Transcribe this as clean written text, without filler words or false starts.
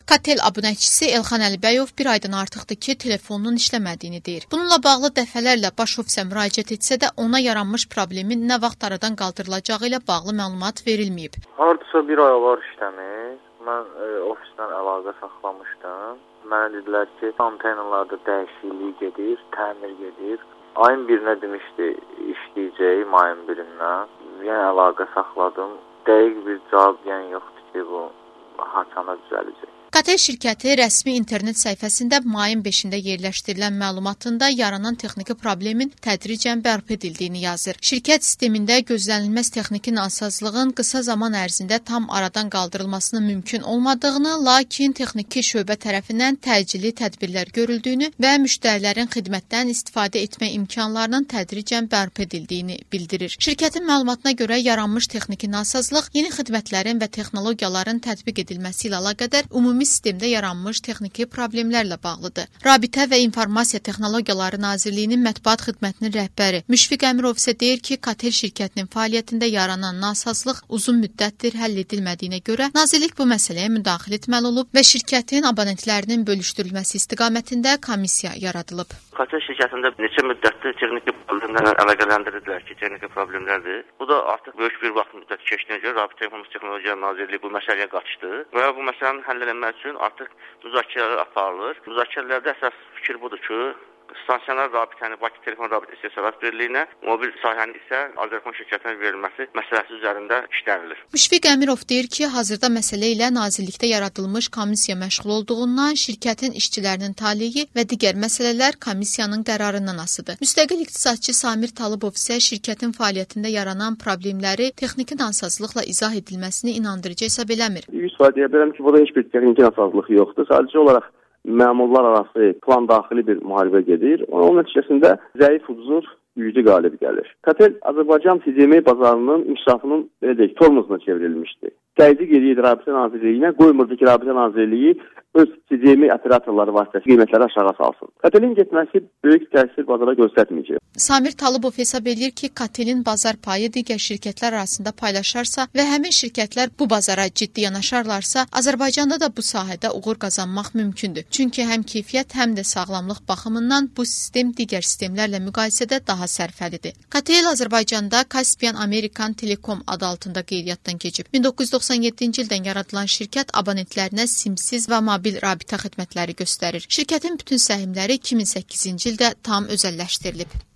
Katel abunəçisi Elxan Əlibəyov bir aydan artıqdır ki, telefonunun işləmədiyini deyir. Bununla bağlı dəfələrlə baş ofisə müraciət etsə də ona yaranmış problemin nə vaxt aradan qaldırılacağı ilə bağlı məlumat verilməyib. Hardasa bir ay var işləmir. Mən ofisdən əlaqə saxlamışdım. Mənə dedilər ki, antenalarda dəyişiklik gedir, təmir gedir. Ayın 1-nə demişdi işləyəcək, ayın 1-dən. Yəni əlaqə saxladım. Dəqiq bir cavab yoxdur ki, bu haçana düzələcək. Katel şirkəti rəsmi internet səhifəsində mayın 5-də yerləşdirilən məlumatında yaranan texniki problemin tədricən bərpa edildiyini yazır. Şirkət sistemində gözlənilməz texniki nasazlığın qısa zaman ərzində tam aradan qaldırılmasının mümkün olmadığını, lakin texniki şöbə tərəfindən təcili tədbirlər görüldüyünü və müştərilərin xidmətdən istifadə etmə imkanlarının tədricən bərpa edildiyini bildirir. Şirkətin məlumatına görə yaranmış texniki nasazlıq yeni xidmətlərin və texnologiyaların tətbiq edilməsi ilə əlaqədar ümumi sistemdə yaranmış texniki problemlərlə bağlıdır. Rabitə və İnformasiya Texnologiyaları Nazirliyinin mətbuat xidmətinin rəhbəri Müşfiq Əmirov isə deyir ki, Katel şirkətinin fəaliyyətində yaranan nasazlıq uzun müddətdir həll edilmədiyinə görə Nazirlik bu məsələyə müdaxilə etməli olub və şirkətin abonentlərinin bölüşdürülməsi istiqamətində komissiya yaradılıb. Katel şirkətində neçə müddətdir texniki problemlərlə əlaqələndirdilər ki, texniki problemlərdir. Bu da artıq böyük bir vaxt müddəti keçdiyinə görə Rabitə İnformasiya Texnologiyaları Nazirliyi bu məsələyə qaçdı və bu məsələnin həll edilməsi üçün artıq müzakirələr aparılır. Müzakirələrdə əsas fikir budur ki, stansiyalar rabitəni Bakı Telefon Rabitə İstehsalat Birliyinə, mobil sahənin isə Azərbaycan şirkətinə verilməsi məsələsi üzərində işlənilir. Müşfiq Əmirov deyir ki, hazırda məsələ ilə Nazirlikdə yaradılmış komissiya məşğul olduğundan şirkətin işçilərinin taleyi və digər məsələlər komissiyanın qərarından asılıdır. Müstəqil iqtisadçı Samir Talıbov isə şirkətin fəaliyyətində yaranan problemləri texniki nasazlıqla izah edilməsini inandırıcı hesab eləmir. 100% deyə bilərəm ki, burada heç bir texniki nasazlıq yoxdur. Sadəcə olaraq məmurlar arası plan daxili bir müharibə gedir. Onun nəticəsində zəif huzur güclü qalib gəlir. Katel Azərbaycan TCM bazarının inkişafının tormozuna çevrilmişdi. Təzyiq edir Rabitə Nazirliyinə, qoymurdu ki, Rabitə Nazirliyi öz TCM operatorları vasitəsilə qiymətləri aşağı salsın. Katelin getməsi böyük təsir bazara göstərməyəcək. Samir Talıbov hesab edir ki, Katelin bazar payı digər şirkətlər arasında paylaşarsa və həmin şirkətlər bu bazara ciddi yanaşarlarsa, Azərbaycanda da bu sahədə uğur qazanmaq mümkündür. Çünki həm keyfiyyət, həm də sağlamlıq baxımından bu sistem digər sistemlərlə müqayisədə daha sərfəlidir. Katel Azərbaycanda Caspian American Telekom adı altında qeydiyyatdan keçib. 1997-ci ildən yaradılan şirkət abonentlərinə simsiz və mobil rabitə xidmətləri göstərir. Şirkətin bütün səhmləri 2008-ci ildə tam özəlləşdirilib.